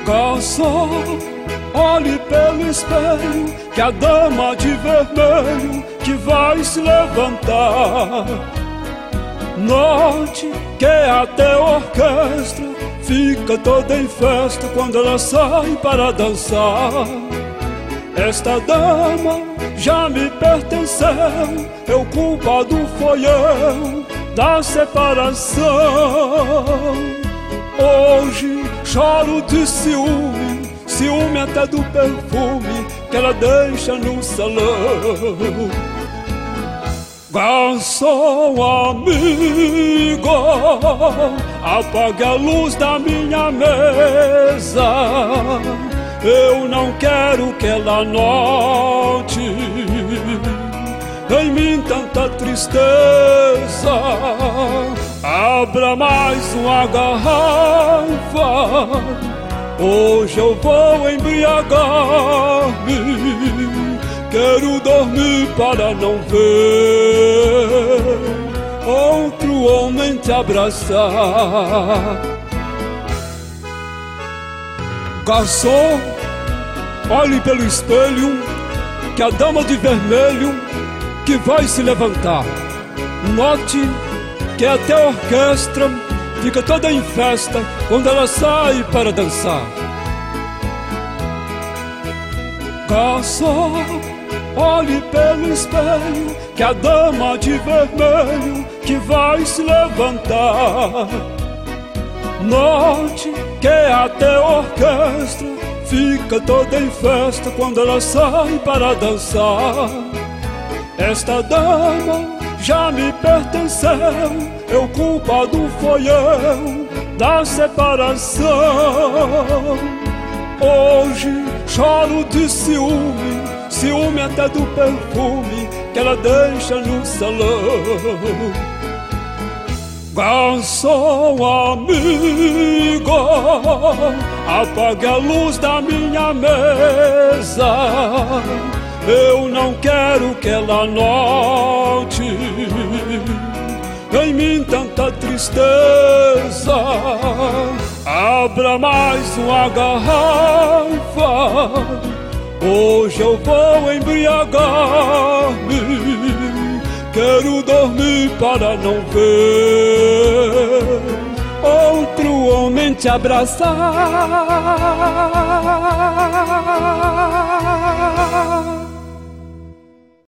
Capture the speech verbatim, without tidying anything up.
Garçom, olhe pelo espelho, que a dama de vermelho que vai se levantar. Note que até a orquestra fica toda em festa quando ela sai para dançar. Esta dama já me pertenceu, eu culpado foi eu da separação. Hoje choro de ciúme, ciúme até do perfume que ela deixa no salão. Garçom amigo, apague a luz da minha mesa. Eu não quero que ela note em mim tanta tristeza. Abra mais uma garrafa, hoje eu vou embriagar-me. Quero dormir para não ver outro homem te abraçar. Garçom, olhe pelo espelho, que a dama de vermelho que vai se levantar. Note que até a orquestra fica toda em festa quando ela sai para dançar. Garçom, olhe pelo espelho, que a dama de vermelho que vai se levantar. Note que até a orquestra fica toda em festa quando ela sai para dançar. Esta dama já me pertenceu, eu culpado foi eu da separação. Hoje choro de ciúme, ciúme até do perfume que ela deixa no salão. Garçom amigo, apague a luz da minha mesa. Eu não quero que ela note em mim tanta tristeza. Abra mais uma garrafa, hoje eu vou embriagar-me. Quero dormir para não ver outro homem te abraçar.